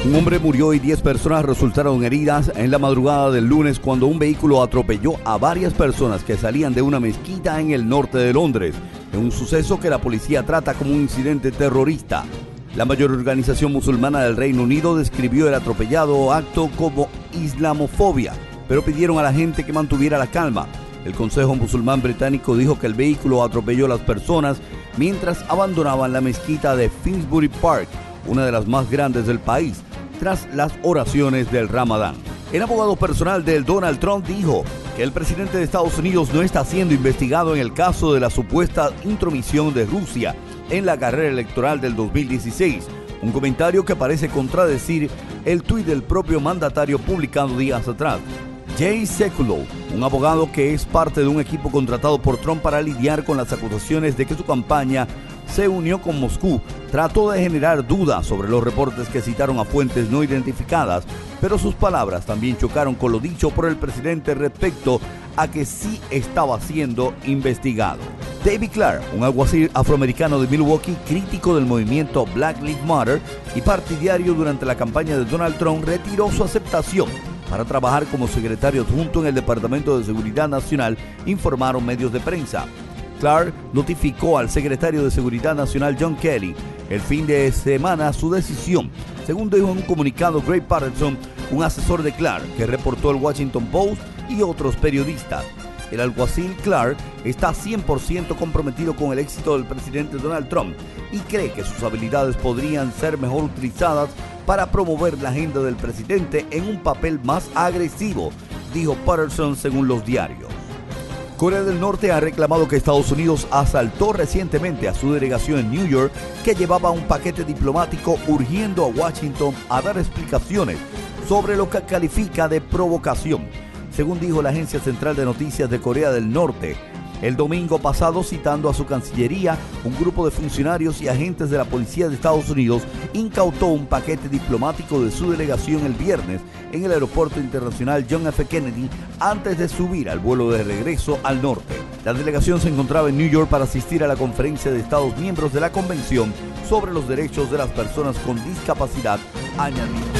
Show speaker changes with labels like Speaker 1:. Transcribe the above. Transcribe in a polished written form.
Speaker 1: Un hombre murió y 10 personas resultaron heridas en la madrugada del lunes cuando un vehículo atropelló a varias personas que salían de una mezquita en el norte de Londres, en un suceso que la policía trata como un incidente terrorista. La mayor organización musulmana del Reino Unido describió el atropellado acto como islamofobia, pero pidieron a la gente que mantuviera la calma. El Consejo Musulmán Británico dijo que el vehículo atropelló a las personas mientras abandonaban la mezquita de Finsbury Park, una de las más grandes del país, tras las oraciones del Ramadán. El abogado personal de Donald Trump dijo que el presidente de Estados Unidos no está siendo investigado en el caso de la supuesta intromisión de Rusia en la carrera electoral del 2016, un comentario que parece contradecir el tuit del propio mandatario publicado días atrás. Jay Sekulow, un abogado que es parte de un equipo contratado por Trump para lidiar con las acusaciones de que su campaña se unió con Moscú, trató de generar dudas sobre los reportes que citaron a fuentes no identificadas, pero sus palabras también chocaron con lo dicho por el presidente respecto a que sí estaba siendo investigado. David Clark, un alguacil afroamericano de Milwaukee, crítico del movimiento Black Lives Matter y partidario durante la campaña de Donald Trump, retiró su aceptación para trabajar como secretario adjunto en el Departamento de Seguridad Nacional, informaron medios de prensa. Clark notificó al secretario de Seguridad Nacional John Kelly el fin de semana su decisión, según dijo en un comunicado Greg Patterson, un asesor de Clark que reportó el Washington Post y otros periodistas. El alguacil Clark está 100% comprometido con el éxito del presidente Donald Trump y cree que sus habilidades podrían ser mejor utilizadas para promover la agenda del presidente en un papel más agresivo, dijo Patterson según los diarios. Corea del Norte ha reclamado que Estados Unidos asaltó recientemente a su delegación en New York, que llevaba un paquete diplomático urgiendo a Washington a dar explicaciones sobre lo que califica de provocación, según dijo la Agencia Central de Noticias de Corea del Norte. El domingo pasado, citando a su Cancillería, un grupo de funcionarios y agentes de la Policía de Estados Unidos incautó un paquete diplomático de su delegación el viernes en el Aeropuerto Internacional John F. Kennedy antes de subir al vuelo de regreso al norte. La delegación se encontraba en New York para asistir a la conferencia de Estados miembros de la Convención sobre los Derechos de las Personas con Discapacidad, añadió.